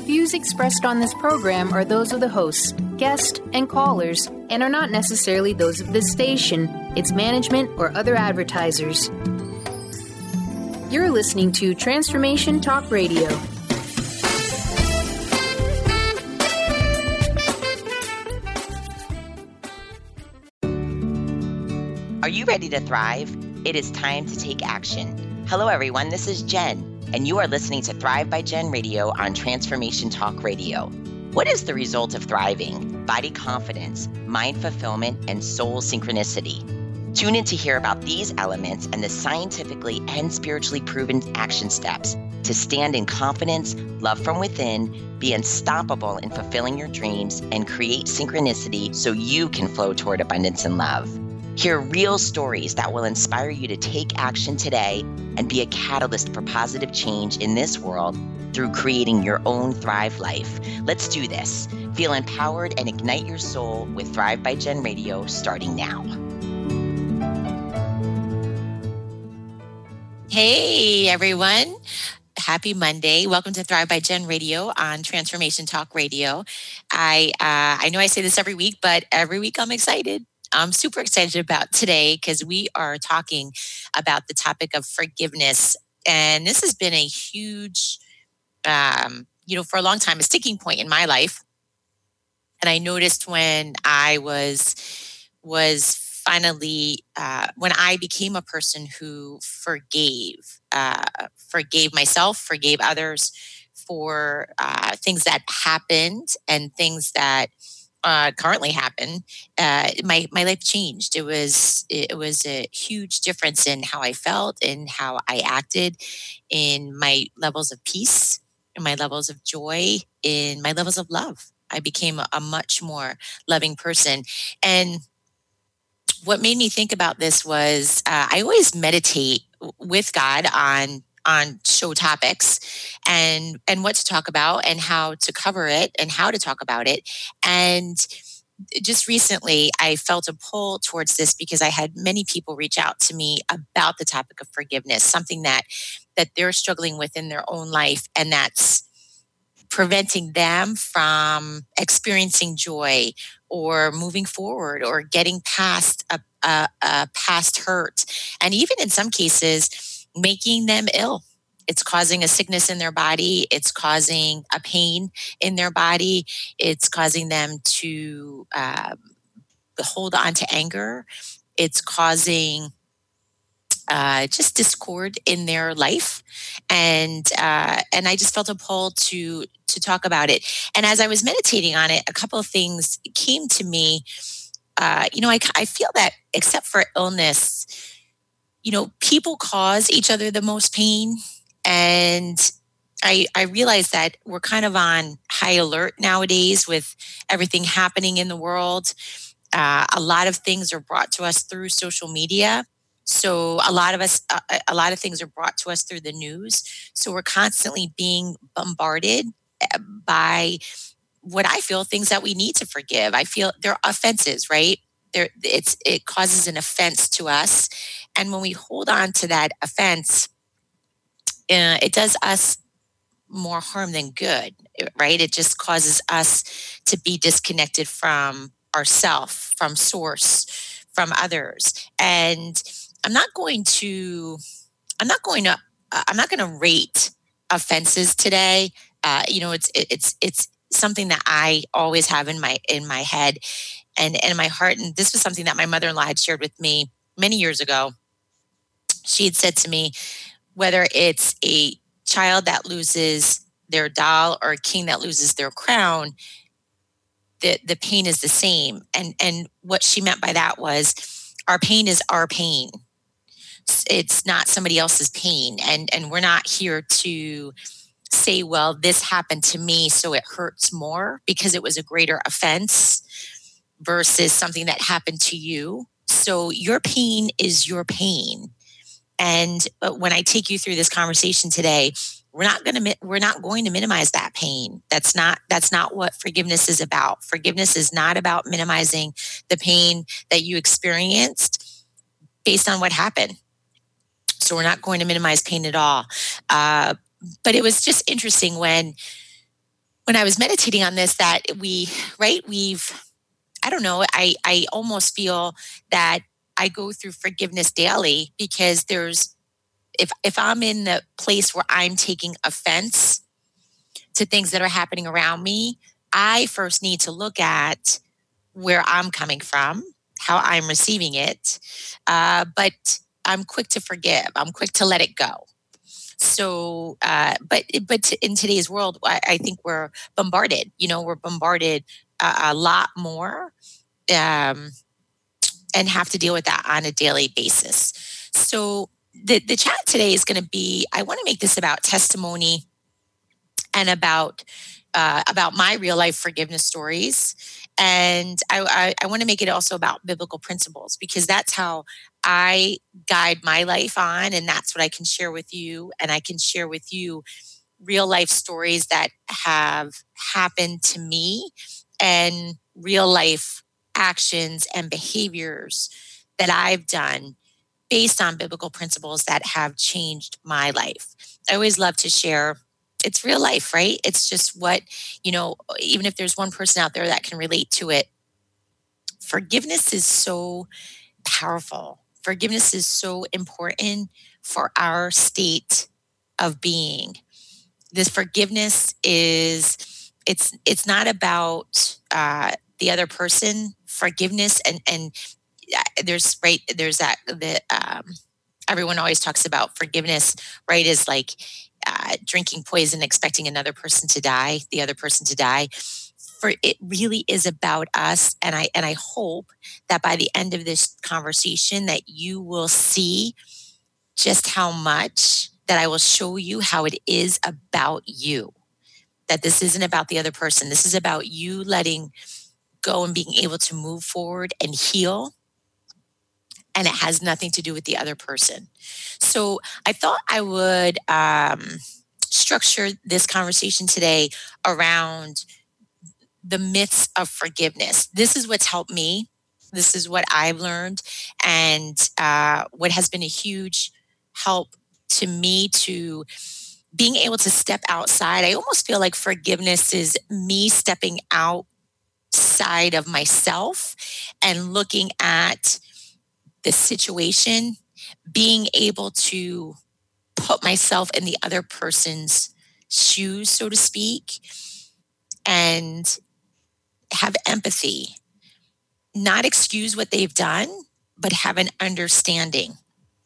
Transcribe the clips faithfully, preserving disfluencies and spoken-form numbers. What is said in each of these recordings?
Views expressed on this program are those of the hosts, guests, and callers, and are not necessarily those of this station, its management, or other advertisers. You're listening to Transformation Talk Radio. Are you ready to thrive? It is time to take action. Hello, everyone. This is Jen, and you are listening to Thrive by Jen Radio on Transformation Talk Radio. What is the result of thriving? Body confidence, mind fulfillment, and soul synchronicity. Tune in to hear about these elements and the scientifically and spiritually proven action steps to stand in confidence, love from within, be unstoppable in fulfilling your dreams, and create synchronicity so you can flow toward abundance and love. Hear real stories that will inspire you to take action today and be a catalyst for positive change in this world through creating your own Thrive life. Let's do this. Feel empowered and ignite your soul with Thrive by Jen Radio starting now. Hey, everyone. Happy Monday. Welcome to Thrive by Jen Radio on Transformation Talk Radio. I uh, I know I say this every week, but every week I'm excited. I'm super excited about today because we are talking about the topic of forgiveness. And this has been a huge, um, you know, for a long time, a sticking point in my life. And I noticed when I was, was finally, uh, when I became a person who forgave, uh, forgave myself, forgave others for uh, things that happened and things that Uh, currently happen, uh, my my life changed. It was it was a huge difference in how I felt, in how I acted, in my levels of peace, in my levels of joy, in my levels of love. I became a, a much more loving person. And what made me think about this was uh, I always meditate with God on on show topics and and what to talk about and how to cover it and how to talk about it. And just recently I felt a pull towards this because I had many people reach out to me about the topic of forgiveness, something that that they're struggling with in their own life, and that's preventing them from experiencing joy or moving forward or getting past a, a, a past hurt, and even in some cases making them ill. It's causing a sickness in their body. It's causing a pain in their body. It's causing them to uh, hold on to anger. It's causing uh, just discord in their life. And uh, and I just felt a pull to to talk about it. And as I was meditating on it, a couple of things came to me. Uh, you know, I, I feel that except for illness, you know, people cause each other the most pain. And I, I realize that we're kind of on high alert nowadays with everything happening in the world. Uh, a lot of things are brought to us through social media. So a lot of us, uh, a lot of things are brought to us through the news. So we're constantly being bombarded by what I feel things that we need to forgive. I feel they're offenses, right? There, it's it causes an offense to us, and when we hold on to that offense, uh, it does us more harm than good, right? It just causes us to be disconnected from ourself, from source, from others. And I'm not going to, I'm not going to, I'm not going to rate offenses today. Uh, you know, it's it's it's something that I always have in my in my head and, and in my heart. And this was something that my mother-in-law had shared with me many years ago. She had said to me, whether it's a child that loses their doll or a king that loses their crown, the, the pain is the same. And, and what she meant by that was our pain is our pain. It's not somebody else's pain. And, and we're not here to say, well, this happened to me, so it hurts more because it was a greater offense versus something that happened to you. So your pain is your pain. And when I take you through this conversation today, we're not going to we're not going to minimize that pain. That's not that's not what forgiveness is about. Forgiveness is not about minimizing the pain that you experienced based on what happened. So we're not going to minimize pain at all. Uh, but it was just interesting when when I was meditating on this, that we, right, we've, I don't know, I, I almost feel that I go through forgiveness daily because there's, if, if I'm in the place where I'm taking offense to things that are happening around me, I first need to look at where I'm coming from, how I'm receiving it. Uh, but I'm quick to forgive. I'm quick to let it go. So, uh, but but in today's world, I, I think we're bombarded. You know, we're bombarded a, a lot more, um, and have to deal with that on a daily basis. So, the the chat today is going to be. I want to make this about testimony and about uh, about my real life forgiveness stories. And I, I, I want to make it also about biblical principles because that's how I guide my life on. And that's what I can share with you. And I can share with you real life stories that have happened to me and real life actions and behaviors that I've done based on biblical principles that have changed my life. I always love to share. It's real life, right? It's just what, you know, even if there's one person out there that can relate to it, forgiveness is so powerful. Forgiveness is so important for our state of being. This forgiveness is, it's it's not about uh, the other person. Forgiveness and and uh, there's right there's that the um, everyone always talks about forgiveness, right? Is like uh, drinking poison, expecting another person to die, the other person to die. For it really is about us, and I and I hope that by the end of this conversation, that you will see just how much that I will show you how it is about you. That this isn't about the other person. This is about you letting go and being able to move forward and heal. And it has nothing to do with the other person. So I thought I would um, structure this conversation today around the myths of forgiveness. This is what's helped me. This is what I've learned, and uh, what has been a huge help to me to being able to step outside. I almost feel like forgiveness is me stepping outside of myself and looking at the situation, being able to put myself in the other person's shoes, so to speak, and have empathy, not excuse what they've done, but have an understanding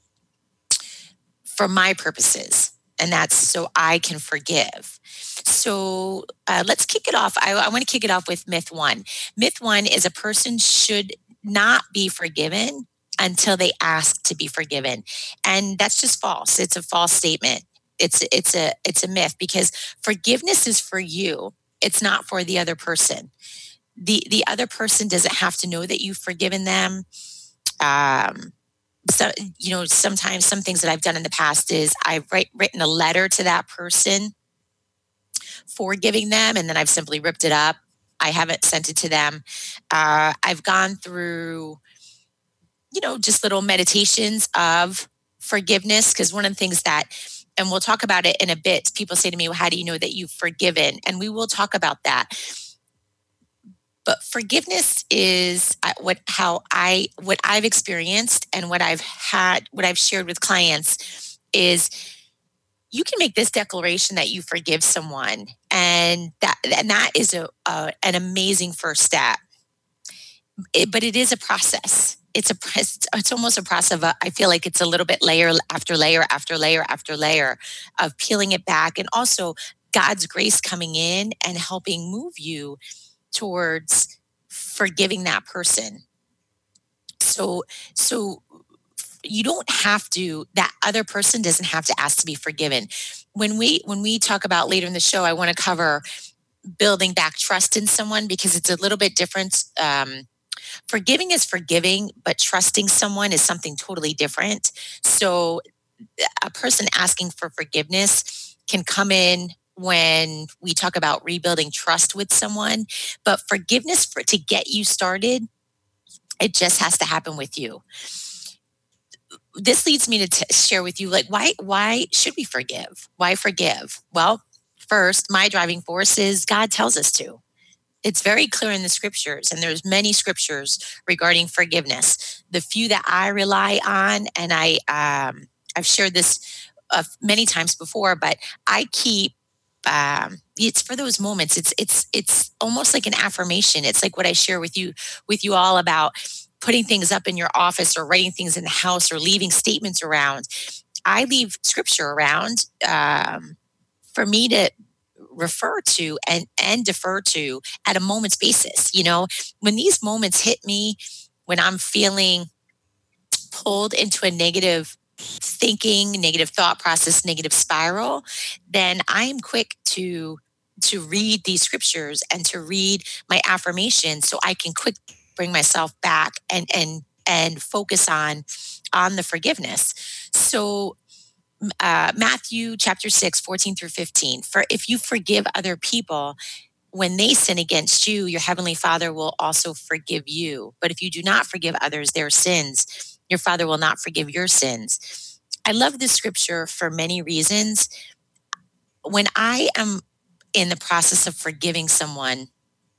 for my purposes. And that's so I can forgive. So uh, let's kick it off. I, I want to kick it off with myth one. Myth one is a person should not be forgiven until they ask to be forgiven. And that's just false. It's a false statement. It's it's a it's a myth because forgiveness is for you. It's not for the other person. The the other person doesn't have to know that you've forgiven them. Um, so you know, sometimes some things that I've done in the past is I've write, written a letter to that person forgiving them, and then I've simply ripped it up. I haven't sent it to them. Uh, I've gone through, you know, just little meditations of forgiveness, because one of the things that, and we'll talk about it in a bit, people say to me, well, how do you know that you've forgiven? And we will talk about that. But forgiveness is what how I what I've experienced and what I've had, what I've shared with clients is you can make this declaration that you forgive someone, and that and that is a, a an amazing first step. It, but it is a process. It's a it's almost a process of a, I feel like it's a little bit layer after layer after layer after layer of peeling it back, and also God's grace coming in and helping move you towards forgiving that person. So, so you don't have to, that other person doesn't have to ask to be forgiven. When we, when we talk about later in the show, I want to cover building back trust in someone because it's a little bit different. Um, forgiving is forgiving, but trusting someone is something totally different. So a person asking for forgiveness can come in when we talk about rebuilding trust with someone, but forgiveness for to get you started, it just has to happen with you. This leads me to t- share with you, like, why why should we forgive? Why forgive? Well, First, my driving force is God tells us to. It's very clear in the scriptures, and there's many scriptures regarding forgiveness. The few that I rely on, and I, um, I've shared this uh, many times before, but I keep, um, it's for those moments. It's, it's, it's almost like an affirmation. It's like what I share with you, with you all about putting things up in your office or writing things in the house or leaving statements around. I leave scripture around um, for me to refer to and, and defer to at a moment's basis. You know, when these moments hit me, when I'm feeling pulled into a negative thinking, negative thought process, negative spiral, then I'm quick to to read these scriptures and to read my affirmations so I can quick bring myself back and and and focus on on the forgiveness. So uh, Matthew chapter six, fourteen through fifteen, for if you forgive other people when they sin against you, your heavenly Father will also forgive you. But if you do not forgive others their sins, your Father will not forgive your sins. I love this scripture for many reasons. When I am in the process of forgiving someone,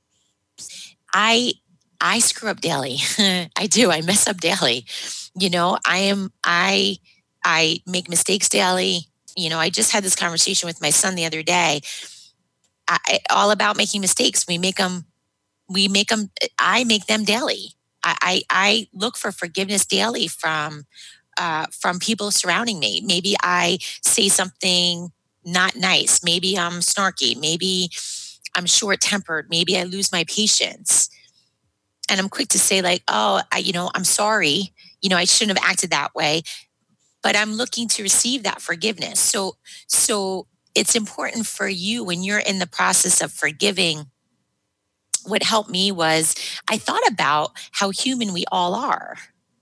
I I screw up daily. I do. I mess up daily. You know, I am, I, I make mistakes daily. You know, I just had this conversation with my son the other day. I, I, all about making mistakes. We make them, we make them, I make them daily. I, I, I look for forgiveness daily from, uh, from people surrounding me. Maybe I say something not nice. Maybe I'm snarky. Maybe I'm short-tempered. Maybe I lose my patience. And I'm quick to say like, oh, I, you know, I'm sorry. You know, I shouldn't have acted that way. But I'm looking to receive that forgiveness. So, so it's important for you when you're in the process of forgiving. What helped me was I thought about how human we all are,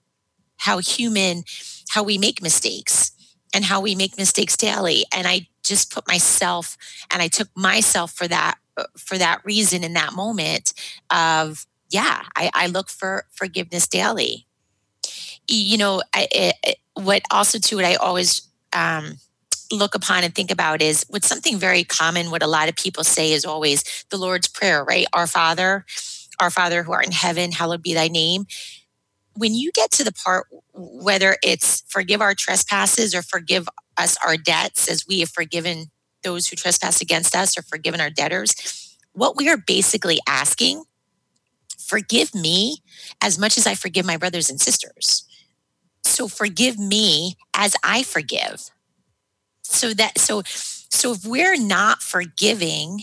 how human, how we make mistakes and how we make mistakes daily. And I just put myself and I took myself for that, for that reason in that moment of, yeah, I, I look for forgiveness daily. You know, I, it, what also too, what I always um, look upon and think about is what's something very common. What a lot of people say is always the Lord's Prayer, right? Our Father, our Father who art in heaven, hallowed be thy name. When you get to the part, whether it's forgive our trespasses or forgive us our debts as we have forgiven those who trespass against us or forgiven our debtors, what we are basically asking, forgive me as much as I forgive my brothers and sisters. So forgive me as I forgive. So that, so, so if we're not forgiving,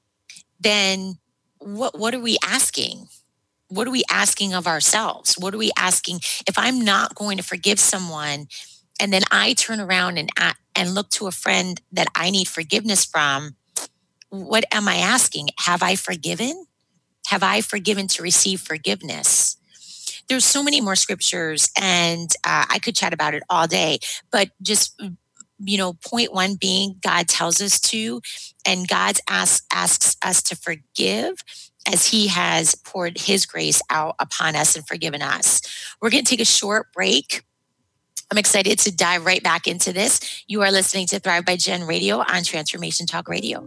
then what, what are we asking? What are we asking of ourselves? What are we asking? If I'm not going to forgive someone and then I turn around and, and look to a friend that I need forgiveness from, what am I asking? Have I forgiven? Have I forgiven to receive forgiveness? There's so many more scriptures and uh, I could chat about it all day, but just, you know, point one being God tells us to, and God asks, asks us to forgive as he has poured his grace out upon us and forgiven us. We're going to take a short break. I'm excited to dive right back into this. You are listening to Thrive by Jen Radio on Transformation Talk Radio.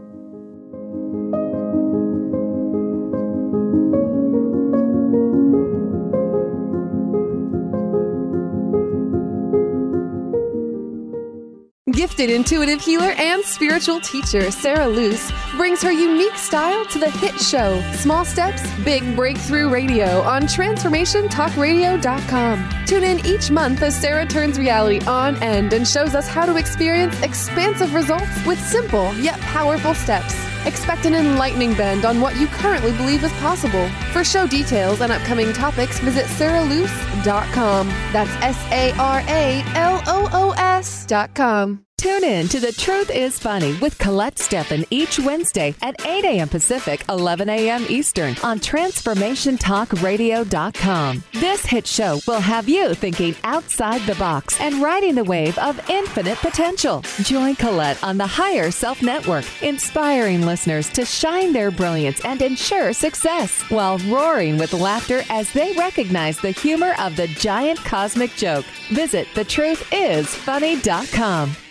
Gifted intuitive healer and spiritual teacher Sarah Luce brings her unique style to the hit show Small Steps, Big Breakthrough Radio on transformation talk radio dot com. Tune in each month as Sarah turns reality on end and shows us how to experience expansive results with simple yet powerful steps. Expect an enlightening bend on what you currently believe is possible. For show details and upcoming topics, visit sarah luce dot com. That's S A R A L O O S dot com. Tune in to The Truth is Funny with Colette Steffen each Wednesday at eight a.m. Pacific, eleven a.m. Eastern on transformation talk radio dot com. This hit show will have you thinking outside the box and riding the wave of infinite potential. Join Colette on the Higher Self Network, inspiring listeners to shine their brilliance and ensure success while roaring with laughter as they recognize the humor of the giant cosmic joke. Visit the truth is funny dot com.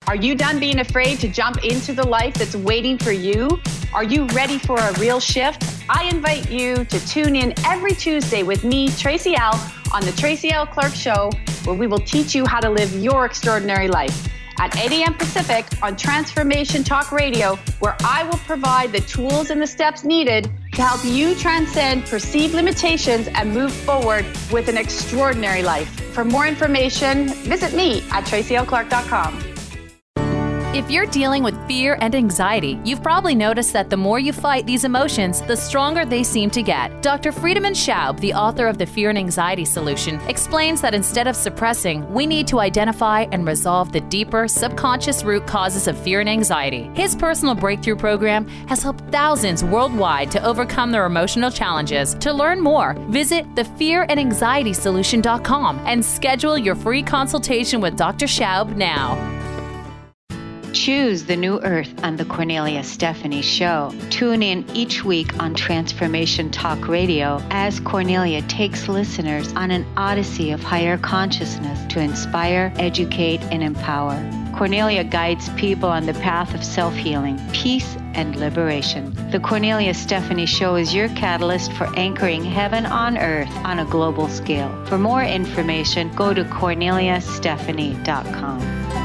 Are you done being afraid to jump into the life that's waiting for you? Are you ready for a real shift? I invite you to tune in every Tuesday with me, Tracy L, on the Tracy L Clark Show, where we will teach you how to live your extraordinary life. At eight a.m. Pacific on Transformation Talk Radio, where I will provide the tools and the steps needed to help you transcend perceived limitations and move forward with an extraordinary life. For more information, visit me at tracy l clark dot com. If you're dealing with fear and anxiety, you've probably noticed that the more you fight these emotions, the stronger they seem to get. Doctor Friedemann Schaub, the author of The Fear and Anxiety Solution, explains that instead of suppressing, we need to identify and resolve the deeper, subconscious root causes of fear and anxiety. His personal breakthrough program has helped thousands worldwide to overcome their emotional challenges. To learn more, visit the fear and anxiety solution dot com and schedule your free consultation with Doctor Schaub now. Choose the new earth on the Cornelia Stephanie Show. Tune in each week on Transformation Talk Radio as Cornelia takes listeners on an odyssey of higher consciousness to inspire, educate, and empower. Cornelia guides people on the path of self-healing, peace, and liberation. The Cornelia Stephanie Show is your catalyst for anchoring heaven on earth on a global scale. For more information, go to cornelia stephanie dot com.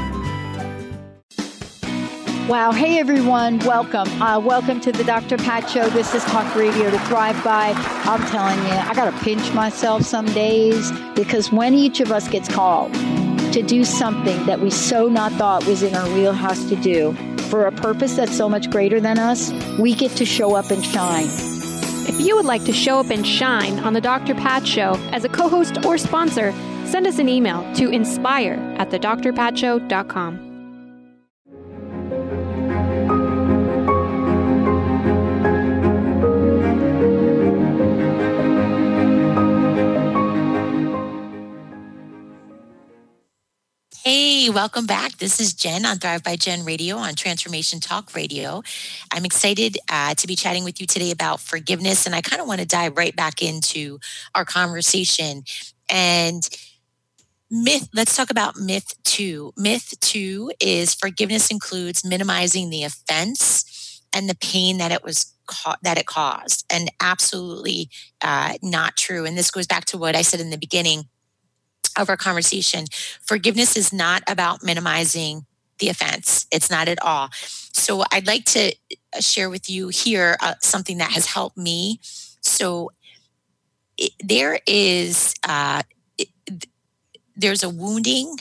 Wow. Hey, everyone. Welcome. Uh, welcome to the Doctor Pat Show. This is Talk Radio to Thrive By. I'm telling you, I got to pinch myself some days because when each of us gets called to do something that we so not thought was in our wheelhouse to do for a purpose that's so much greater than us, we get to show up and shine. If you would like to show up and shine on the Doctor Pat Show as a co-host or sponsor, send us an email to inspire at the dr pat show dot com. Hey, welcome back. This is Jen on Thrive by Jen Radio on Transformation Talk Radio. I'm excited uh, to be chatting with you today about forgiveness, and I kind of want to dive right back into our conversation. And myth, let's talk about myth two. Myth two is forgiveness includes minimizing the offense and the pain that it was ca- that it caused, and absolutely uh, not true. And this goes back to what I said in the beginning of our conversation. Forgiveness is not about minimizing the offense. It's not at all. So I'd like to share with you here uh, something that has helped me. So it, there is uh, it, there's a wounding,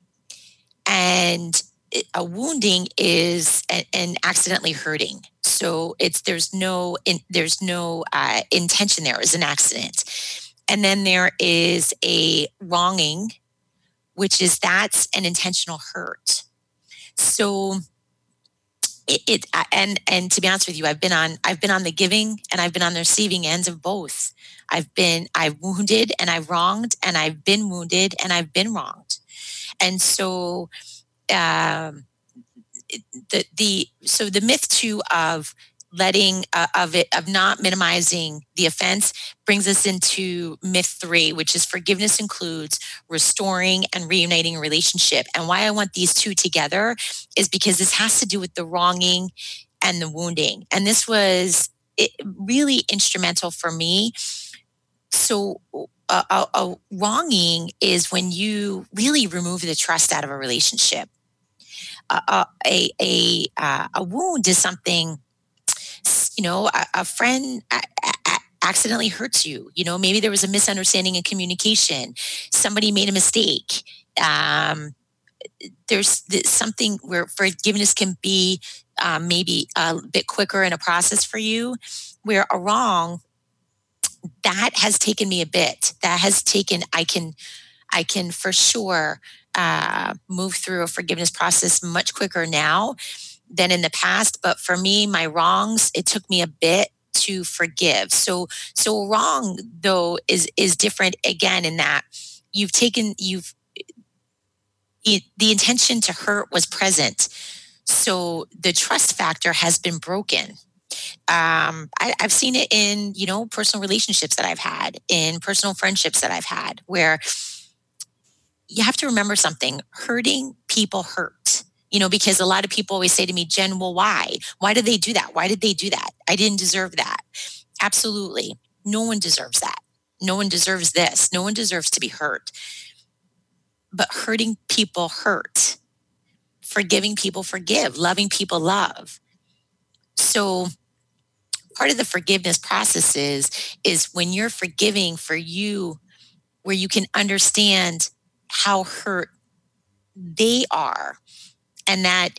and a wounding is an, an accidentally hurting. So it's there's no in, there's no uh, intention there. It was an accident. And then there is a wronging, which is that's an intentional hurt. So it, it and and to be honest with you, I've been on I've been on the giving and I've been on the receiving ends of both. I've been I've wounded and I've wronged, and I've been wounded and I've been wronged. And so um, the the so the myth too of letting uh, of it of not minimizing the offense brings us into myth three, which is forgiveness includes restoring and reuniting a relationship. And why I want these two together is because this has to do with the wronging and the wounding. And this was it, really instrumental for me. So a, a, a wronging is when you really remove the trust out of a relationship. Uh, a a uh, a wound is something. You know, a, a friend a, a, accidentally hurts you. You know, maybe there was a misunderstanding in communication. Somebody made a mistake. Um, there's, there's something where forgiveness can be um, maybe a bit quicker in a process for you, where a wrong, that has taken me a bit. That has taken, I can, I can for sure uh, move through a forgiveness process much quicker now than in the past. But for me, my wrongs, it took me a bit to forgive. So, so wrong though is, is different again in that you've taken, you've, it, the intention to hurt was present. So the trust factor has been broken. Um, I, I've seen it in, you know, personal relationships that I've had, in personal friendships that I've had, where you have to remember something. Hurting people hurt. You know, because a lot of people always say to me, Jen, well, why? Why did they do that? Why did they do that? I didn't deserve that. Absolutely. No one deserves that. No one deserves this. No one deserves to be hurt. But hurting people hurt. Forgiving people forgive. Loving people love. So part of the forgiveness process is, is when you're forgiving for you, where you can understand how hurt they are, and that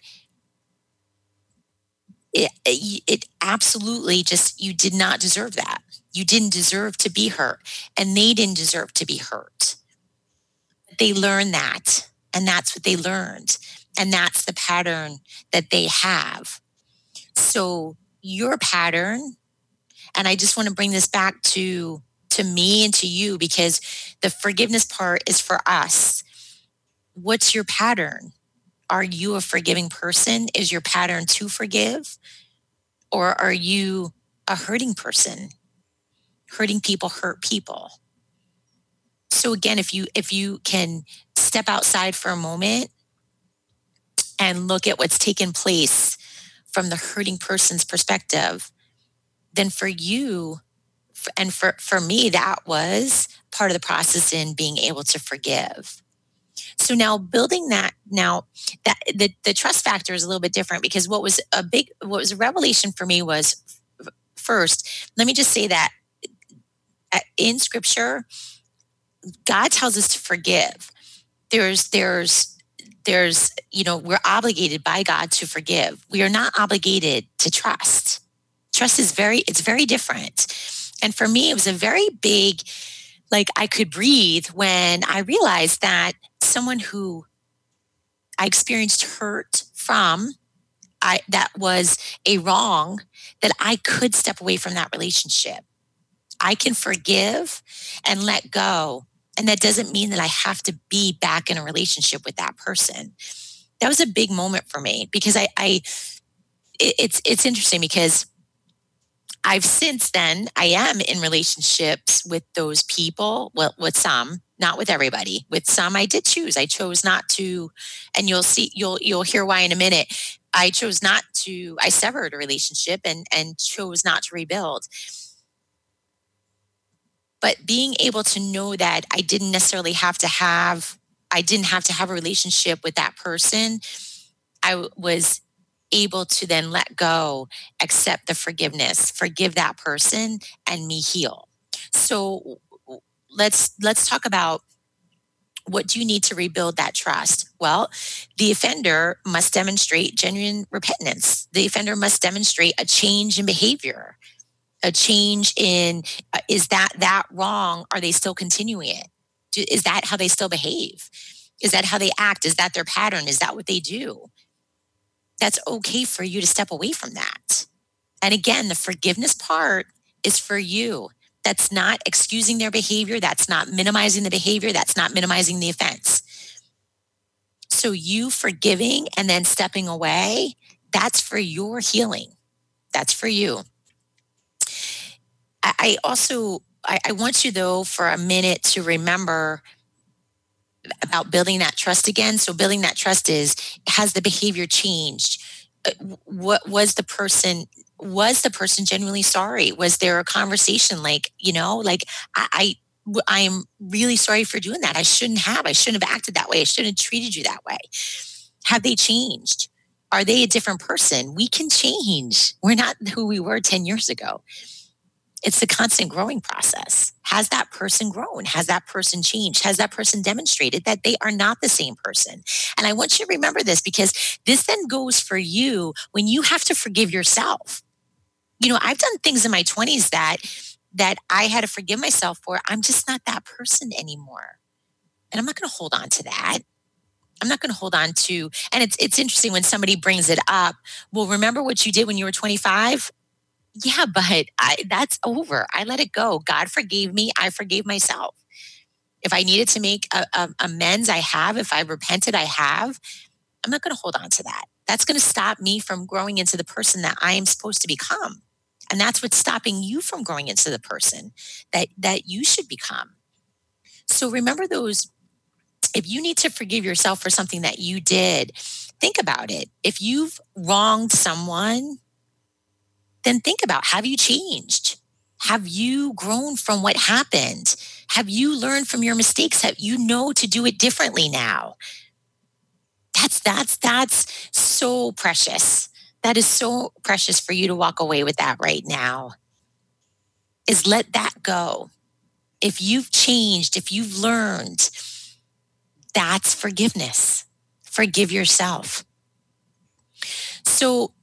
it, it absolutely just, you did not deserve that. You didn't deserve to be hurt, and they didn't deserve to be hurt. They learned that, and that's what they learned. And that's the pattern that they have. So your pattern, and I just want to bring this back to, to me and to you, because the forgiveness part is for us. What's your pattern? Are you a forgiving person? Is your pattern to forgive? Or are you a hurting person? Hurting people hurt people. So again, if you if you can step outside for a moment and look at what's taken place from the hurting person's perspective, then for you and for, for me, that was part of the process in being able to forgive. So now building that, now that the, the trust factor is a little bit different, because what was a big, what was a revelation for me was, first, let me just say that in Scripture, God tells us to forgive. There's, there's, there's, you know, we're obligated by God to forgive. We are not obligated to trust. Trust is very, it's very different. And for me, it was a very big, like I could breathe when I realized that someone who I experienced hurt from, I, that was a wrong, that I could step away from that relationship. I can forgive and let go. And that doesn't mean that I have to be back in a relationship with that person. That was a big moment for me, because I, I it, it's it's interesting because I've since then, I am in relationships with those people, well, with some, not with everybody. With some, I did choose. I chose not to, and you'll see, you'll you'll hear why in a minute. I chose not to, I severed a relationship and and chose not to rebuild. But being able to know that I didn't necessarily have to have, I didn't have to have a relationship with that person, I was able to then let go, accept the forgiveness, forgive that person, and me heal. So let's let's talk about, what do you need to rebuild that trust? Well, the offender must demonstrate genuine repentance. The offender must demonstrate a change in behavior, a change in, uh, is that that wrong? Are they still continuing it? Do, is that how they still behave? Is that how they act? Is that their pattern? Is that what they do? That's okay for you to step away from that. And again, the forgiveness part is for you. That's not excusing their behavior. That's not minimizing the behavior. That's not minimizing the offense. So you forgiving and then stepping away, that's for your healing. That's for you. I, I also, I, I want you though, for a minute to remember about building that trust again. So building that trust is, has the behavior changed? What was the person, was the person genuinely sorry? Was there a conversation like, you know, like I, I, I am really sorry for doing that. I shouldn't have, I shouldn't have acted that way. I shouldn't have treated you that way. Have they changed? Are they a different person? We can change. We're not who we were ten years ago. It's a constant growing process. Has that person grown? Has that person changed? Has that person demonstrated that they are not the same person? And I want you to remember this, because this then goes for you when you have to forgive yourself. You know, I've done things in my twenties that that I had to forgive myself for. I'm just not that person anymore. And I'm not going to hold on to that. I'm not going to hold on to, and it's it's interesting when somebody brings it up. Well, remember what you did when you were twenty-five? Yeah, but I, that's over. I let it go. God forgave me. I forgave myself. If I needed to make a, a, amends, I have. If I repented, I have. I'm not going to hold on to that. That's going to stop me from growing into the person that I am supposed to become. And that's what's stopping you from growing into the person that, that you should become. So remember those, if you need to forgive yourself for something that you did think about it. If you've wronged someone, then think about, have you changed? Have you grown from what happened? Have you learned from your mistakes? Have you know to do it differently now? That's, that's, that's so precious. That is so precious for you to walk away with that right now, is let that go. If you've changed, if you've learned, that's forgiveness. Forgive yourself. So,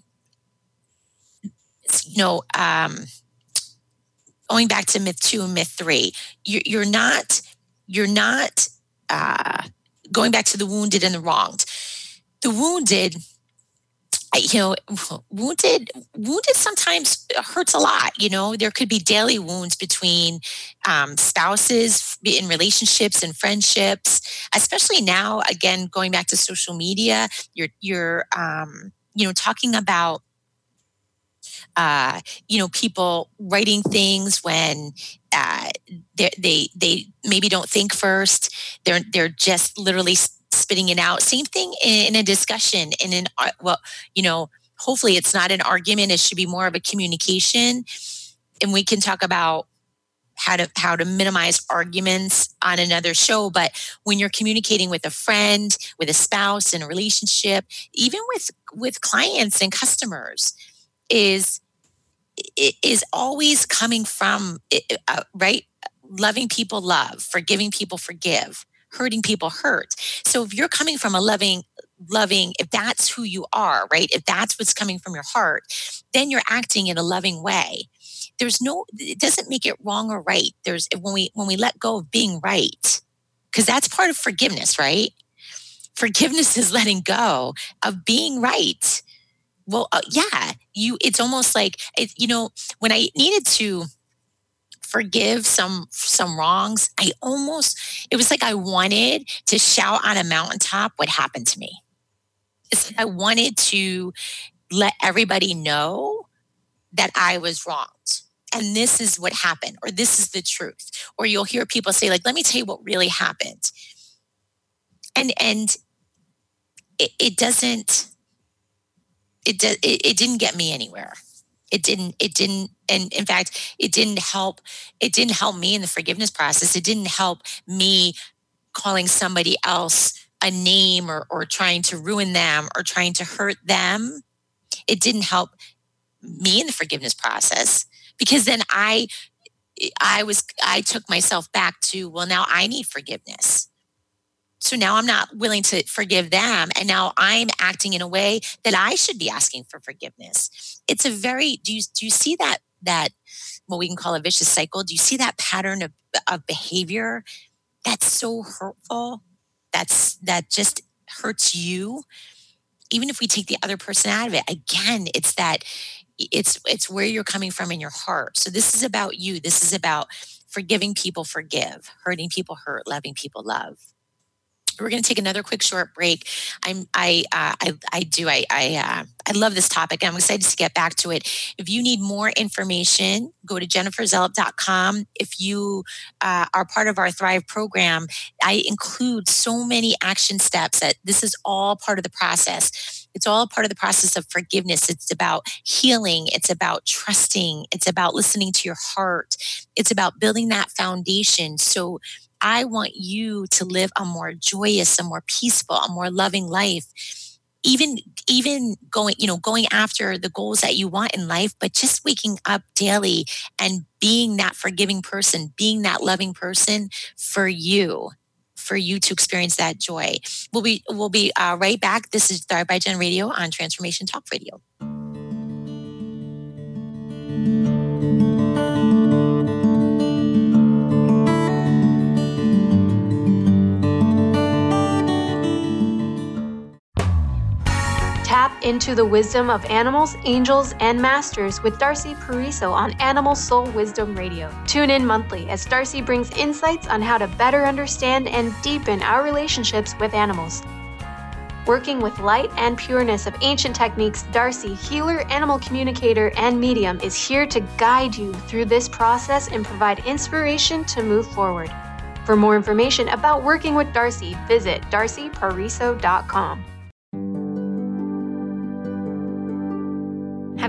you know, um, going back to myth two and myth three, you're, you're not, you're not uh, going back to the wounded and the wronged. The wounded, you know, wounded, wounded sometimes hurts a lot. You know, there could be daily wounds between um, spouses, in relationships and friendships, especially now, again, going back to social media, you're, you're, um, you know, talking about, uh, you know, people writing things when uh, they, they maybe don't think first. They're, they're just literally spitting it out. Same thing in a discussion, in an, well, you know, hopefully it's not an argument. It should be more of a communication. And we can talk about how to, how to minimize arguments on another show. But when you're communicating with a friend, with a spouse, in a relationship, even with, with clients and customers, is, is always coming from, uh, right? Loving people love, forgiving people forgive, hurting people hurt. So if you're coming from a loving, loving, if that's who you are, right? If that's what's coming from your heart, then you're acting in a loving way. There's no, it doesn't make it wrong or right. There's, when we, when we let go of being right, because that's part of forgiveness, right? Forgiveness is letting go of being right. Well, uh, yeah, you, it's almost like, it, you know, when I needed to forgive some, some wrongs, I almost, it was like I wanted to shout on a mountaintop what happened to me. It's like I wanted to let everybody know that I was wronged. And this is what happened, or this is the truth. Or you'll hear people say, like, let me tell you what really happened. And, and it, it doesn't, it, do, it, it didn't get me anywhere. It didn't, it didn't, and in fact, it didn't help, it didn't help me in the forgiveness process. It didn't help me calling somebody else a name, or, or trying to ruin them, or trying to hurt them. It didn't help me in the forgiveness process, because then I, I was, I took myself back to, well, now I need forgiveness. So now I'm not willing to forgive them. And now I'm acting in a way that I should be asking for forgiveness. It's a very, do you, do you see that, that what we can call a vicious cycle? Do you see that pattern of, of behavior that's so hurtful? That's, that just hurts you. Even if we take the other person out of it, again, it's that, it's, it's where you're coming from in your heart. So this is about you. This is about forgiving people forgive, hurting people hurt, loving people love. We're going to take another quick short break. I'm, I, uh, I, I do, I, I, uh, I love this topic. I'm excited to get back to it. If you need more information, go to jennifer zellup dot com. If you uh, are part of our Thrive program, I include so many action steps that this is all part of the process. It's all part of the process of forgiveness. It's about healing. It's about trusting. It's about listening to your heart. It's about building that foundation. So I want you to live a more joyous, a more peaceful, a more loving life. Even, even going, you know, going after the goals that you want in life, but just waking up daily and being that forgiving person, being that loving person for you, for you to experience that joy. We'll be, we'll be uh, right back. This is Thrive by Jen Radio on Transformation Talk Radio. Tap into the wisdom of animals, angels, and masters with Darcy Pariso on Animal Soul Wisdom Radio. Tune in monthly as Darcy brings insights on how to better understand and deepen our relationships with animals. Working with light and pureness of ancient techniques, Darcy, healer, animal communicator, and medium, is here to guide you through this process and provide inspiration to move forward. For more information about working with Darcy, visit darcy pariso dot com.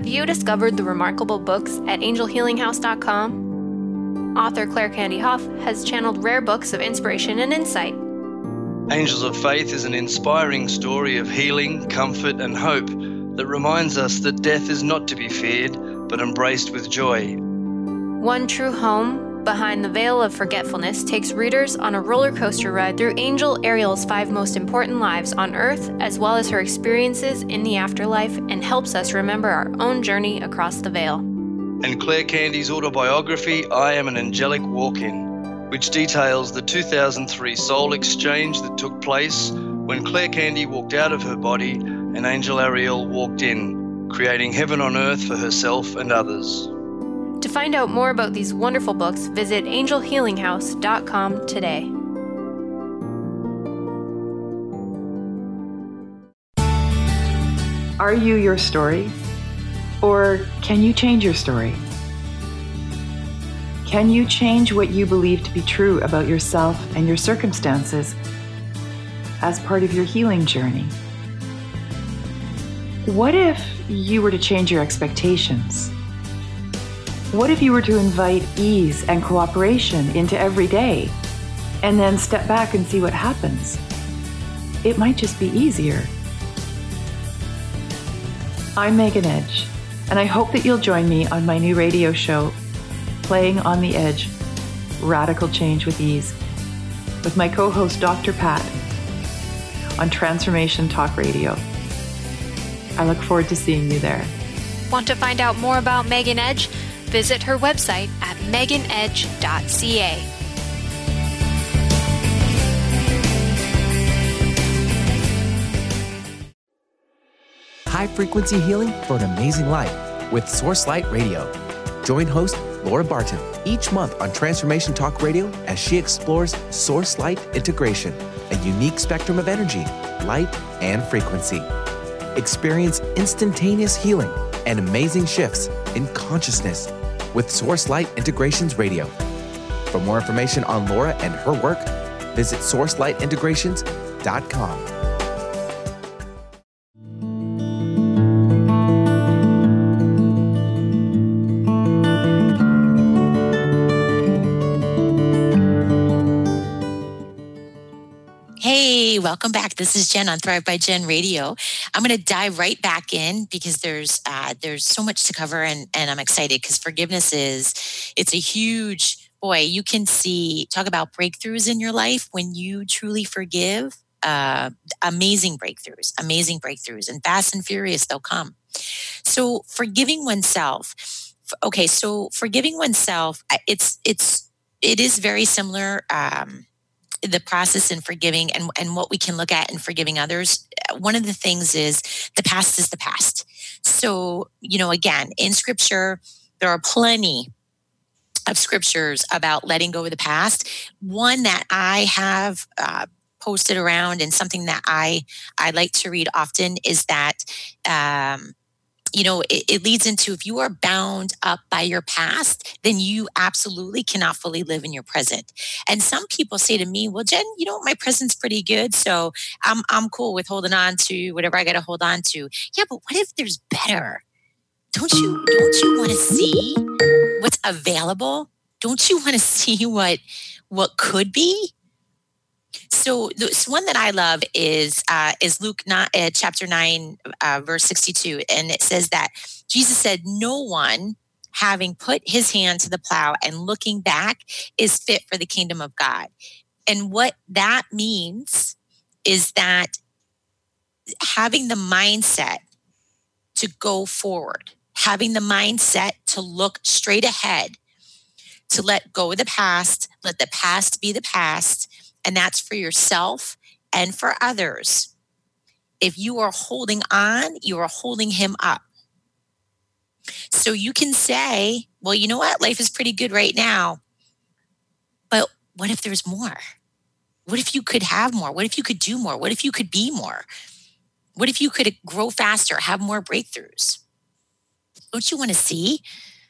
you discovered the remarkable books at angel healing house dot com? Author Claire Candy Hough has channeled rare books of inspiration and insight. Angels of Faith is an inspiring story of healing, comfort, and hope that reminds us that death is not to be feared, but embraced with joy. One True Home, Behind the Veil of Forgetfulness, takes readers on a roller coaster ride through Angel Ariel's five most important lives on Earth, as well as her experiences in the afterlife, and helps us remember our own journey across the veil. And Claire Candy's autobiography, I Am an Angelic Walk-In, which details the two thousand three soul exchange that took place when Claire Candy walked out of her body and Angel Ariel walked in, creating heaven on earth for herself and others. To find out more about these wonderful books, visit angel healing house dot com today. Are you your story? Or can you change your story? Can you change what you believe to be true about yourself and your circumstances as part of your healing journey? What if you were to change your expectations? What if you were to invite ease and cooperation into every day and then step back and see what happens? It might just be easier. I'm Megan Edge, and I hope that you'll join me on my new radio show, Playing on the Edge, Radical Change with Ease, with my co-host Doctor Pat on Transformation Talk Radio. I look forward to seeing you there. Want to find out more about Megan Edge? Visit her website at megan edge dot c a. High frequency healing for an amazing life with Source Light Radio. Join host Laura Barton each month on Transformation Talk Radio as she explores Source Light integration, a unique spectrum of energy, light, and frequency. Experience instantaneous healing and amazing shifts in consciousness with Source Light Integrations Radio. For more information on Laura and her work, visit source light integrations dot com. Hey, welcome back. This is Jen on Thrive by Jen Radio. I'm going to dive right back in because there's uh, there's so much to cover, and, and I'm excited because forgiveness is, it's a huge, boy, you can see, talk about breakthroughs in your life when you truly forgive. Uh, amazing breakthroughs, amazing breakthroughs, and fast and furious they'll come. So forgiving oneself. Okay, so forgiving oneself, it's it's it is very similar. Um, the process in forgiving and, and what we can look at in forgiving others. One of the things is the past is the past. So, you know, again, in scripture, there are plenty of scriptures about letting go of the past. One that I have uh, posted around and something that I, I like to read often is that, um, you know, it, it leads into, if you are bound up by your past, then you absolutely cannot fully live in your present. And some people say to me, well, Jen, you know, my present's pretty good, so I'm I'm cool with holding on to whatever I got to hold on to. Yeah, but what if there's better? Don't you don't you want to see what's available? Don't you want to see what what could be? So this one that I love is uh, is Luke not, uh, chapter nine, uh, verse sixty-two. And it says that Jesus said, no one having put his hand to the plow and looking back is fit for the kingdom of God. And what that means is that having the mindset to go forward, having the mindset to look straight ahead, to let go of the past, let the past be the past. And that's for yourself and for others. If you are holding on, you are holding him up. So you can say, well, you know what? Life is pretty good right now. But what if there's more? What if you could have more? What if you could do more? What if you could be more? What if you could grow faster, have more breakthroughs? Don't you want to see?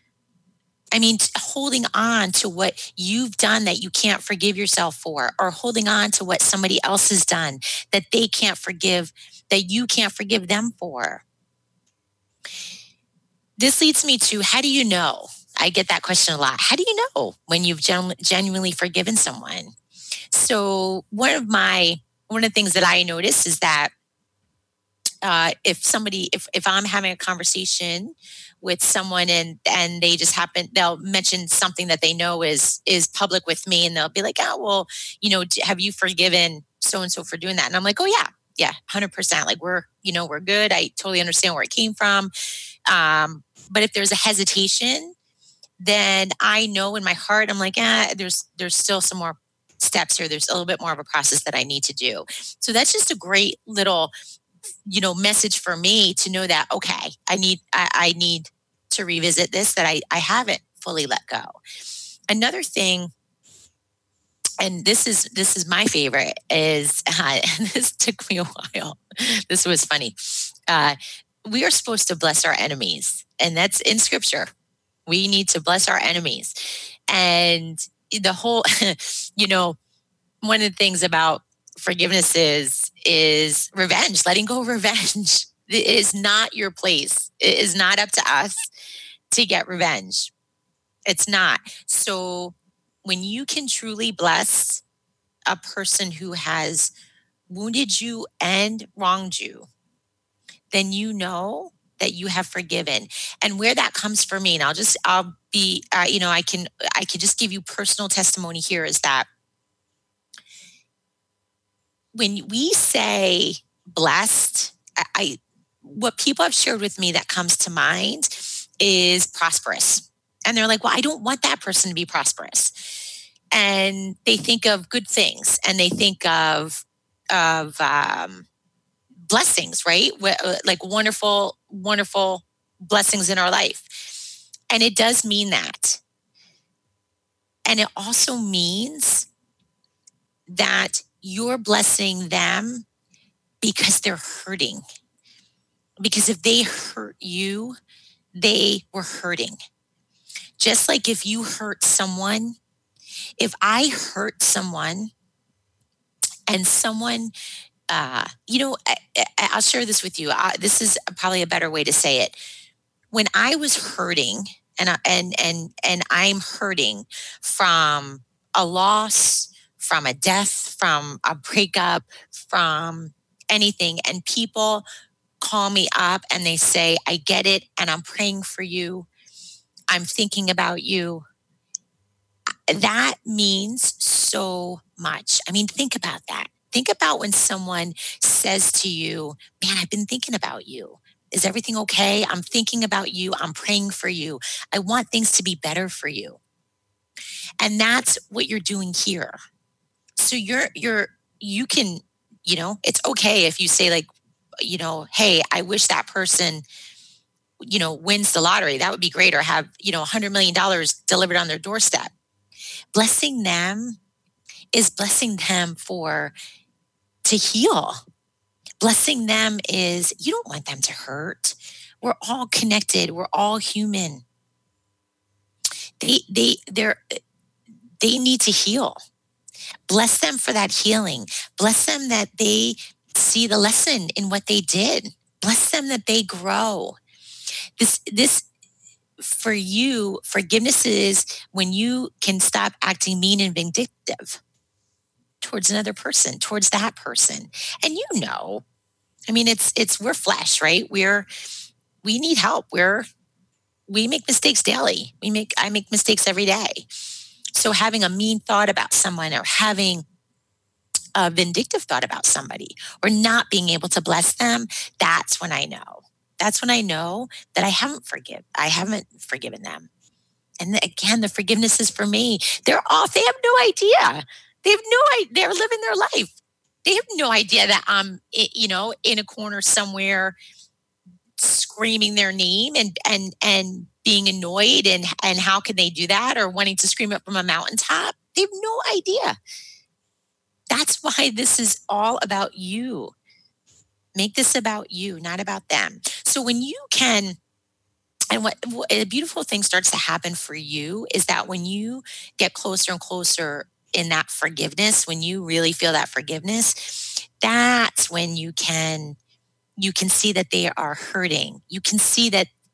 I mean, holding on to what you've done that you can't forgive yourself for, or holding on to what somebody else has done that they can't forgive, that you can't forgive them for. this leads me to, how do you know? I get that question a lot. How do you know when you've gen- genuinely forgiven someone? So one of my, one of the things that I notice is that uh, if somebody, if, if I'm having a conversation with someone and, and they just happen, they'll mention something that they know is, is public with me, and they'll be like, oh, well, you know, have you forgiven so-and-so for doing that? And I'm like, oh yeah, yeah, one hundred percent. Like we're, you know, we're good. I totally understand where it came from. Um, but if there's a hesitation, then I know in my heart, I'm like, ah, there's, there's still some more steps here. There's a little bit more of a process that I need to do. So that's just a great little, you know, message for me to know that, okay, I need, I, I need to revisit this, that I, I haven't fully let go. Another thing, and this is, this is my favorite, is, uh, and this took me a while. This was funny. Uh, we are supposed to bless our enemies, and that's in scripture. We need to bless our enemies. And the whole, you know, one of the things about forgiveness is, is revenge, letting go of revenge. It is not your place. It is not up to us to get revenge. It's not. So when you can truly bless a person who has wounded you and wronged you, then you know that you have forgiven. And where that comes for me, and I'll just, I'll be, uh, you know, I can, I can just give you personal testimony here, is that when we say blessed, I, I what people have shared with me that comes to mind is prosperous. And they're like, well, I don't want that person to be prosperous. And they think of good things, and they think of, of, um, blessings, right? Like wonderful, wonderful blessings in our life. And it does mean that. And it also means that you're blessing them because they're hurting. Because if they hurt you, they were hurting. Just like if you hurt someone, if I hurt someone and someone Uh, you know, I, I'll share this with you. I, this is probably a better way to say it. When I was hurting, and I, and and and I'm hurting from a loss, from a death, from a breakup, from anything, and people call me up and they say, "I get it, and I'm praying for you. I'm thinking about you." That means so much. I mean, think about that. Think about when someone says to you, man, I've been thinking about you. Is everything okay? I'm thinking about you. I'm praying for you. I want things to be better for you. And that's what you're doing here. So you're, you're, you can, you know, it's okay if you say like, you know, hey, I wish that person, you know, wins the lottery. That would be great. Or have, you know, one hundred million dollars delivered on their doorstep. Blessing them is blessing them for, to heal. Blessing them is, you don't want them to hurt. We're all connected. We're all human. They, they, they're, they need to heal. Bless them for that healing. Bless them that they see the lesson in what they did. Bless them that they grow. This, this, for you, forgiveness is when you can stop acting mean and vindictive towards another person, towards that person. And you know, I mean, it's, it's, we're flesh, right? We're, we need help. We're, we make mistakes daily. We make, I make mistakes every day. So having a mean thought about someone, or having a vindictive thought about somebody, or not being able to bless them, that's when I know. That's when I know that I haven't forgive. I haven't forgiven them. And again, the forgiveness is for me. They're off. They have no idea. They have no idea. They're living their life. They have no idea that I'm, you know, in a corner somewhere screaming their name and and and being annoyed, and and how can they do that, or wanting to scream it from a mountaintop. They have no idea. That's why this is all about you. Make this about you, not about them. So when you can, and what, what a beautiful thing starts to happen for you is that when you get closer and closer in that forgiveness, when you really feel that forgiveness, that's when you can, you can see that they are hurting. You can see that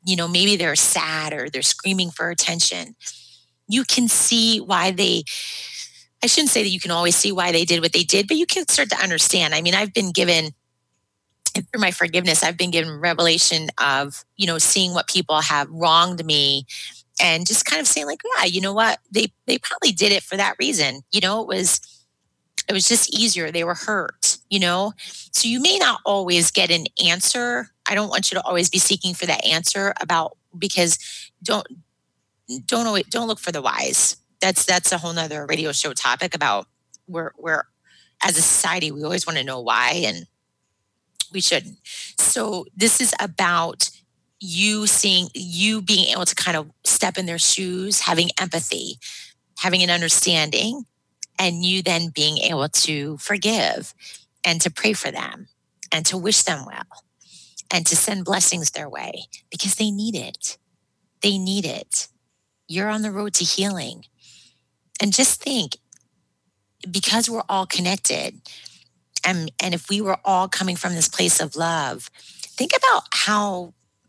you know, maybe they're sad or they're screaming for attention. You can see why they, I shouldn't say that you can always see why they did what they did, but you can start to understand. I mean, I've been given, through my forgiveness, I've been given revelation of, you know, seeing what people have wronged me and just kind of saying like, yeah, you know what, they they probably did it for that reason. You know, it was, it was just easier. They were hurt, you know? So you may not always get an answer. I don't want you to always be seeking for that answer about, because don't, don't always, don't look for the whys. That's, that's a whole nother radio show topic about where, where as a society, we always want to know why, and we shouldn't. So this is about you seeing, you being able to kind of step in their shoes, having empathy, having an understanding, and you then being able to forgive and to pray for them and to wish them well and to send blessings their way because they need it. They need it. You're on the road to healing. And just think, because we're all connected, and, and if we were all coming from this place of love, think about how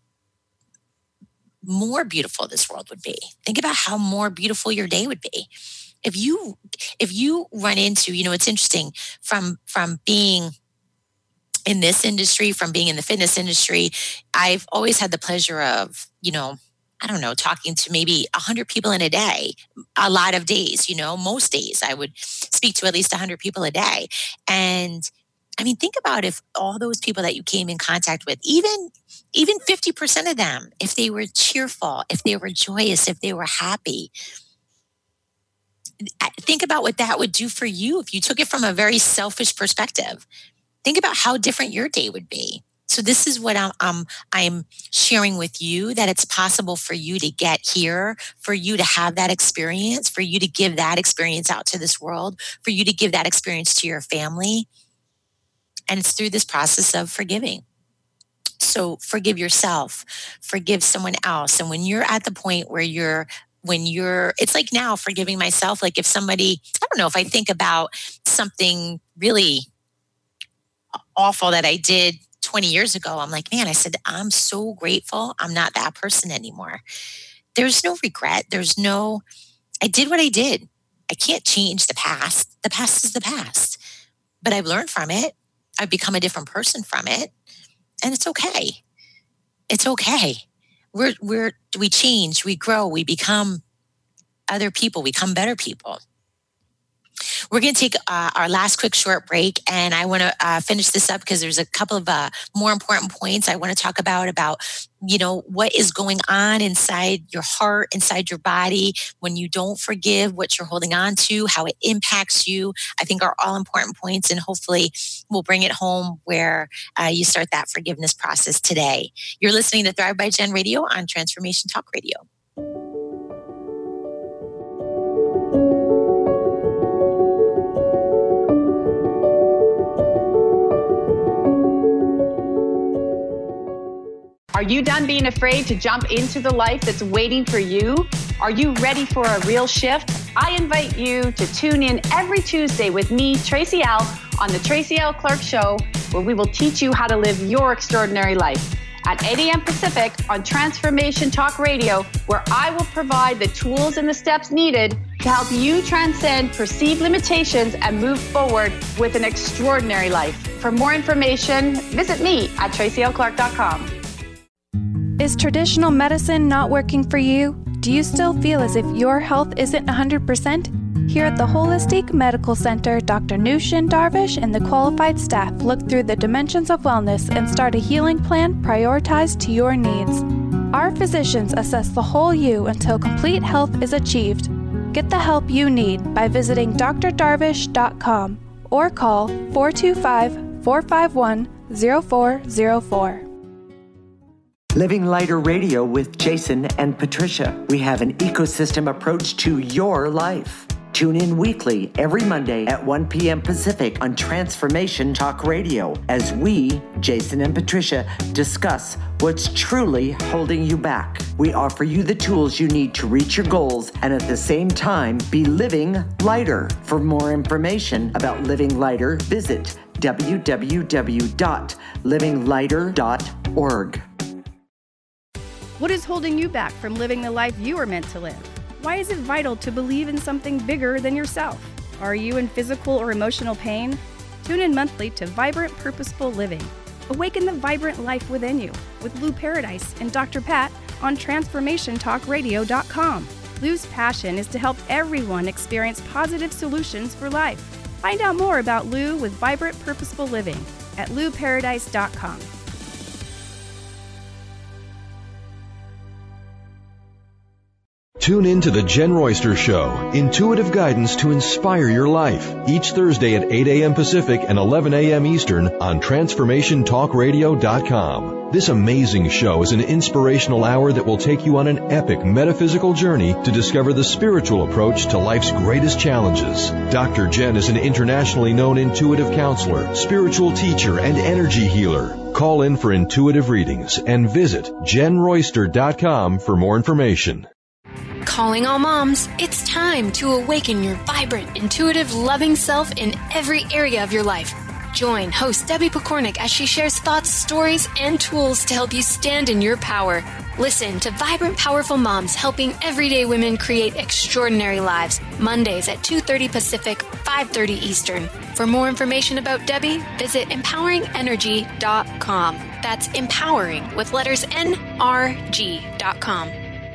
more beautiful this world would be. Think about how more beautiful your day would be. If you if you run into, you know, it's interesting from from being in this industry, from being in the fitness industry, I've always had the pleasure of, you know, I don't know, talking to maybe one hundred people in a day, a lot of days, you know, most days I would speak to at least one hundred people a day. And I mean, think about if all those people that you came in contact with, even even fifty percent of them, if they were cheerful, if they were joyous, if they were happy, think about what that would do for you if you took it from a very selfish perspective. Think about how different your day would be. So this is what I'm, um, I'm sharing with you, that it's possible for you to get here, for you to have that experience, for you to give that experience out to this world, for you to give that experience to your family. And it's through this process of forgiving. So forgive yourself, forgive someone else. And when you're at the point where you're when you're, it's like now forgiving myself. Like if somebody, I don't know, if I think about something really awful that I did twenty years ago, I'm like, man, I said, I'm so grateful I'm not that person anymore. There's no regret. There's no, I did what I did. I can't change the past. The past is the past. But I've learned from it. I've become a different person from it. And it's okay. It's okay. We're, we're, we change, we grow, we become other people, we become better people. We're going to take uh, our last quick short break, and I want to uh, finish this up because there's a couple of uh, more important points I want to talk about, about, you know, what is going on inside your heart, inside your body when you don't forgive, what you're holding on to, how it impacts you, I think are all important points, and hopefully we'll bring it home where uh, you start that forgiveness process today. You're listening to Thrive by Jen Radio on Transformation Talk Radio. Are you done being afraid to jump into the life that's waiting for you? Are you ready for a real shift? I invite you to tune in every Tuesday with me, Tracy L, on the Tracy L Clark Show, where we will teach you how to live your extraordinary life. At eight a.m. Pacific on Transformation Talk Radio, where I will provide the tools and the steps needed to help you transcend perceived limitations and move forward with an extraordinary life. For more information, visit me at tracy l clark dot com. Is traditional medicine not working for you? Do you still feel as if your health isn't one hundred percent? Here at the Holistic Medical Center, Doctor Nushin Darvish and the qualified staff look through the dimensions of wellness and start a healing plan prioritized to your needs. Our physicians assess the whole you until complete health is achieved. Get the help you need by visiting d r darvish dot com or call four two five, four five one, zero four zero four. Living Lighter Radio with Jason and Patricia. We have an ecosystem approach to your life. Tune in weekly every Monday at one p.m. Pacific on Transformation Talk Radio as we, Jason and Patricia, discuss what's truly holding you back. We offer you the tools you need to reach your goals and at the same time be living lighter. For more information about Living Lighter, visit w w w dot living lighter dot org. What is holding you back from living the life you are meant to live? Why is it vital to believe in something bigger than yourself? Are you in physical or emotional pain? Tune in monthly to Vibrant Purposeful Living. Awaken the vibrant life within you with Lou Paradise and Doctor Pat on transformation talk radio dot com. Lou's passion is to help everyone experience positive solutions for life. Find out more about Lou with Vibrant Purposeful Living at lou paradise dot com. Tune in to The Jen Royster Show, intuitive guidance to inspire your life, each Thursday at eight a.m. Pacific and eleven a.m. Eastern on transformation talk radio dot com. This amazing show is an inspirational hour that will take you on an epic metaphysical journey to discover the spiritual approach to life's greatest challenges. Doctor Jen is an internationally known intuitive counselor, spiritual teacher, and energy healer. Call in for intuitive readings and visit jen royster dot com for more information. Calling all moms, it's time to awaken your vibrant, intuitive, loving self in every area of your life. Join host Debbie Pokornik as she shares thoughts, stories, and tools to help you stand in your power. Listen to Vibrant Powerful Moms helping everyday women create extraordinary lives. Mondays at two thirty Pacific, five thirty Eastern. For more information about Debbie, visit empowering energy dot com. That's empowering with letters N R G dot com.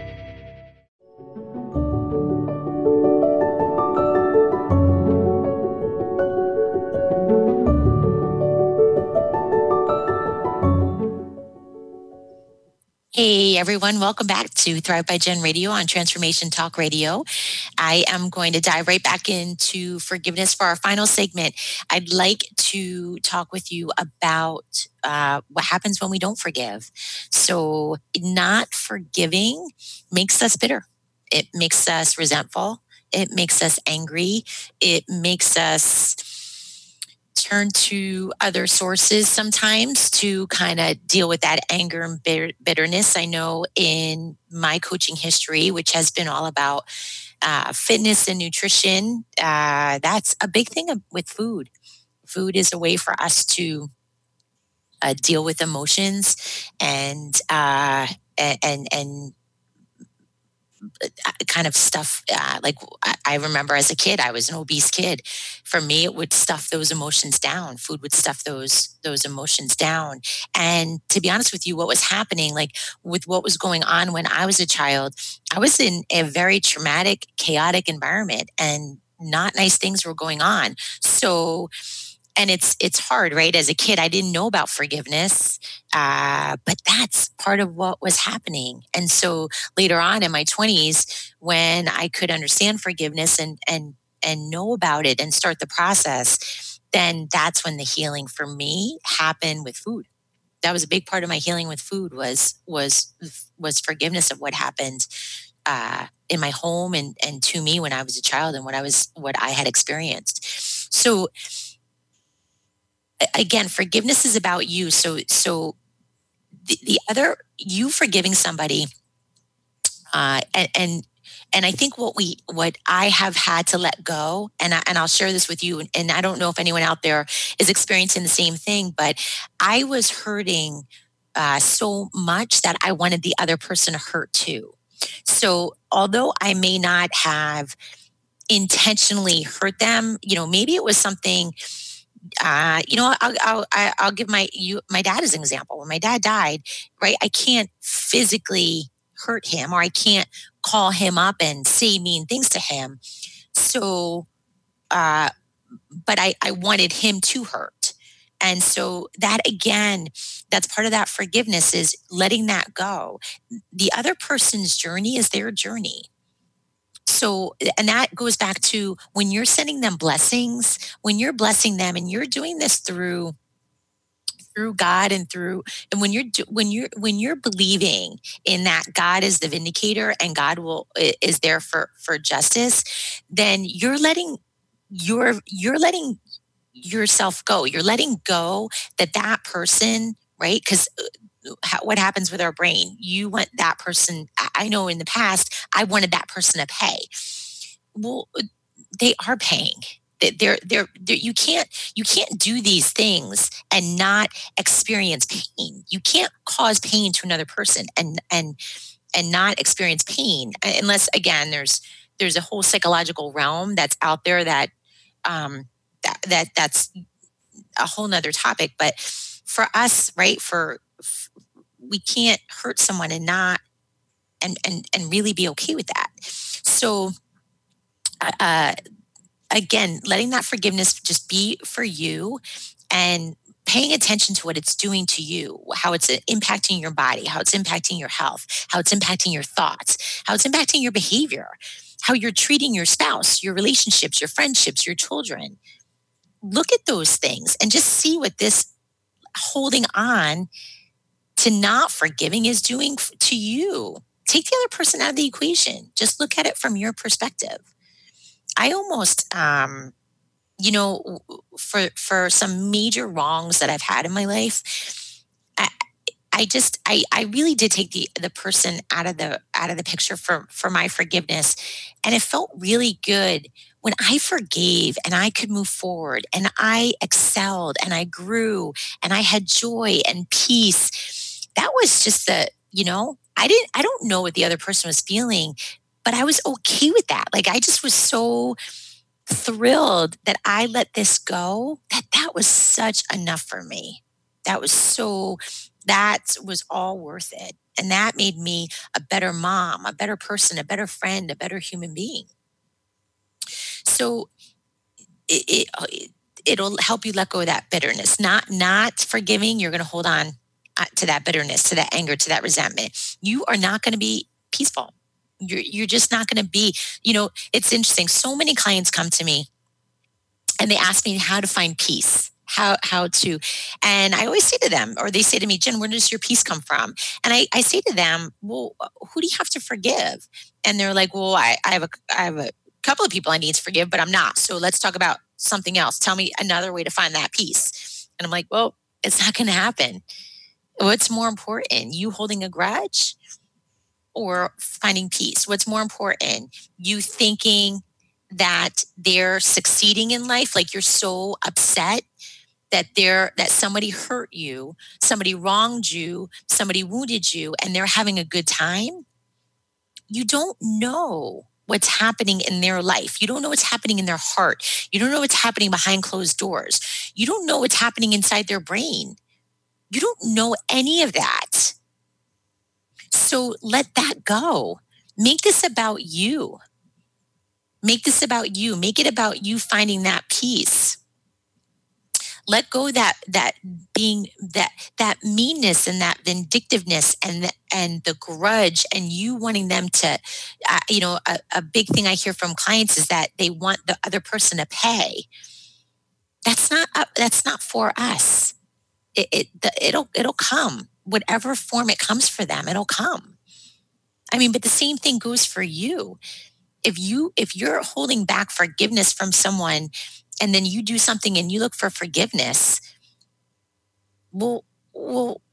Hey everyone, welcome back to Thrive by Jen Radio on Transformation Talk Radio. I am going to dive right back into forgiveness for our final segment. I'd like to talk with you about uh, what happens when we don't forgive. So not forgiving makes us bitter. It makes us resentful. It makes us angry. It makes us turn to other sources sometimes to kind of deal with that anger and bitter- bitterness. I know in my coaching history, which has been all about uh, fitness and nutrition, uh, that's a big thing with food. Food is a way for us to uh, deal with emotions and uh, and and kind of stuff uh, like I remember as a kid, I was an obese kid. For me, it would stuff those emotions down. Food would stuff those those emotions down. And to be honest with you, what was happening, like with what was going on when I was a child, I was in a very traumatic, chaotic environment, and not nice things were going on. So, and it's it's hard, right? As a kid, I didn't know about forgiveness, uh, but that's part of what was happening. And so later on in my twenties, when I could understand forgiveness and and and know about it and start the process, then that's when the healing for me happened with food. That was a big part of my healing with food was was was forgiveness of what happened uh, in my home and and to me when I was a child and what I was what I had experienced. So. Again, forgiveness is about you. So, so the, the other, you forgiving somebody, uh, and, and and I think what we, what I have had to let go, and I, and I'll share this with you. And, and I don't know if anyone out there is experiencing the same thing, but I was hurting uh, so much that I wanted the other person to hurt too. So, although I may not have intentionally hurt them, you know, maybe it was something. Uh, you know, I'll, I'll, I'll give my you my dad as an example. When my dad died, right, I can't physically hurt him, or I can't call him up and say mean things to him. So, uh, but I, I wanted him to hurt. And so that, again, that's part of that forgiveness is letting that go. The other person's journey is their journey. So, and that goes back to when you're sending them blessings, when you're blessing them and you're doing this through, through God and through, and when you're, when you're, when you're believing in that God is the vindicator and God will, is there for, for justice, then you're letting, you're, you're letting yourself go. You're letting go that that person, right? Because what happens with our brain? You want that person. I know in the past, I wanted that person to pay. Well, they are paying. They're, they're, they're, you can't you can't do these things and not experience pain. You can't cause pain to another person and and and not experience pain, unless, again, there's there's a whole psychological realm that's out there that um, that, that that's a whole nother topic. But for us, right, for, for we can't hurt someone and not and and and really be okay with that. So. Uh, Again, letting that forgiveness just be for you and paying attention to what it's doing to you, how it's impacting your body, how it's impacting your health, how it's impacting your thoughts, how it's impacting your behavior, how you're treating your spouse, your relationships, your friendships, your children. Look at those things and just see what this holding on to not forgiving is doing to you. Take the other person out of the equation. Just look at it from your perspective. I almost, um, you know, for for some major wrongs that I've had in my life, I, I just, I, I really did take the the person out of the out of the picture for for my forgiveness, and it felt really good when I forgave and I could move forward and I excelled and I grew and I had joy and peace. That was just the, you know, I didn't, I don't know what the other person was feeling. But I was okay with that. Like, I just was so thrilled that I let this go, that that was such enough for me. That was so, that was all worth it. And that made me a better mom, a better person, a better friend, a better human being. So it, it, it'll help you let go of that bitterness. Not, not forgiving, you're going to hold on to that bitterness, to that anger, to that resentment. You are not going to be peaceful. You're, you're just not going to be, you know, it's interesting. So many clients come to me and they ask me how to find peace, how, how to, and I always say to them, or they say to me, Jen, where does your peace come from? And I, I say to them, well, who do you have to forgive? And they're like, well, I, I have a, I have a couple of people I need to forgive, but I'm not. So let's talk about something else. Tell me another way to find that peace. And I'm like, well, it's not going to happen. What's more important? You holding a grudge? Or finding peace? What's more important? You thinking that they're succeeding in life, like you're so upset that they're that somebody hurt you, somebody wronged you, somebody wounded you, and they're having a good time? You don't know what's happening in their life. You don't know what's happening in their heart. You don't know what's happening behind closed doors. You don't know what's happening inside their brain. You don't know any of that. So let that go. Make this about you. Make this about you. Make it about you finding that peace. Let go that that being that that meanness and that vindictiveness and the, and the grudge and you wanting them to, uh, you know, a, a big thing I hear from clients is that they want the other person to pay. That's not uh, that's not for us. It, it the, it'll it'll come. Whatever form it comes for them, it'll come. I mean, but the same thing goes for you. If you, if you're holding back forgiveness from someone and then you do something and you look for forgiveness, well, well,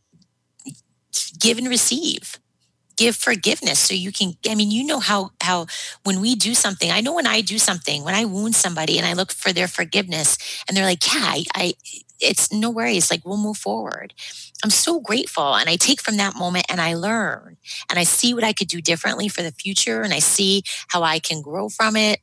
give and receive. Give forgiveness so you can, I mean, you know how, how when we do something, I know when I do something, when I wound somebody and I look for their forgiveness and they're like, yeah, I, I it's no worries. Like, we'll move forward. I'm so grateful. And I take from that moment and I learn and I see what I could do differently for the future. And I see how I can grow from it.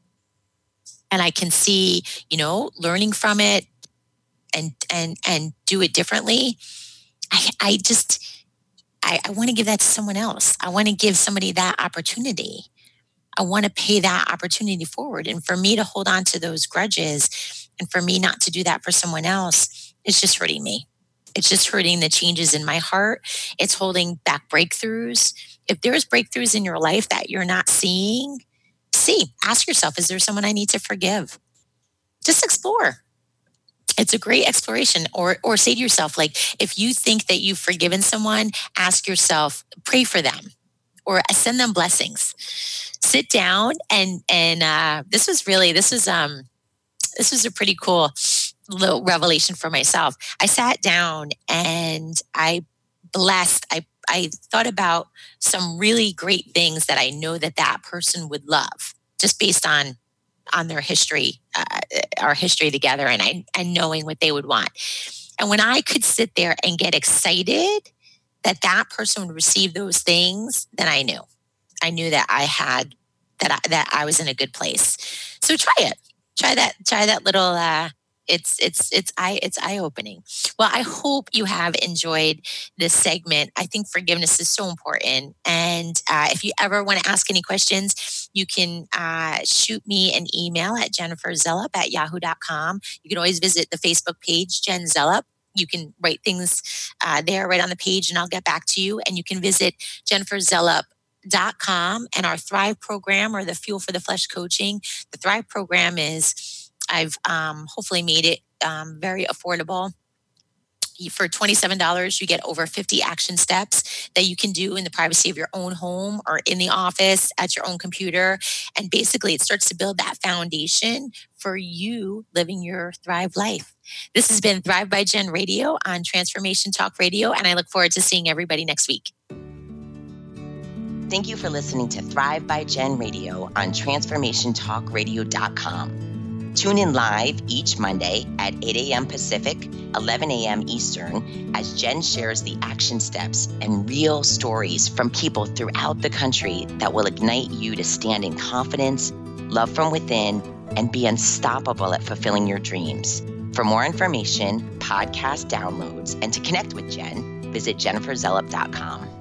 And I can see, you know, learning from it and, and, and do it differently. I, I just, I, I want to give that to someone else. I want to give somebody that opportunity. I want to pay that opportunity forward. And for me to hold on to those grudges and for me not to do that for someone else, it's just hurting me. It's just hurting the changes in my heart. It's holding back breakthroughs. If there's breakthroughs in your life that you're not seeing, see, ask yourself, is there someone I need to forgive? Just explore. It's a great exploration. Or or say to yourself, like, if you think that you've forgiven someone, ask yourself, pray for them or send them blessings. Sit down and, and uh, this was really, this was, um, this was a pretty cool little revelation for myself. I sat down and I blessed, I, I thought about some really great things that I know that that person would love just based on on their history, uh, our history together, and I, and knowing what they would want. And when I could sit there and get excited that that person would receive those things, then I knew. I knew that I had, that I, that I was in a good place. So try it. Try that, try that little, uh, it's, it's, it's eye, it's eye-opening. Well, I hope you have enjoyed this segment. I think forgiveness is so important. And uh, if you ever want to ask any questions, you can uh, shoot me an email at jennifer zellup at yahoo dot com. You can always visit the Facebook page, Jen Zellup. You can write things uh, there right on the page and I'll get back to you. And you can visit jennifer zellup dot com and our Thrive program, or the Fuel for the Flesh coaching. The Thrive program is, I've um, hopefully made it um, very affordable. For twenty-seven dollars, you get over fifty action steps that you can do in the privacy of your own home or in the office at your own computer. And basically, it starts to build that foundation for you living your Thrive life. This has been Thrive by Jen Radio on Transformation Talk Radio, and I look forward to seeing everybody next week. Thank you for listening to Thrive by Jen Radio on transformation talk radio dot com. Tune in live each Monday at eight a.m. Pacific, eleven a.m. Eastern, as Jen shares the action steps and real stories from people throughout the country that will ignite you to stand in confidence, love from within, and be unstoppable at fulfilling your dreams. For more information, podcast downloads, and to connect with Jen, visit jennifer zellup dot com.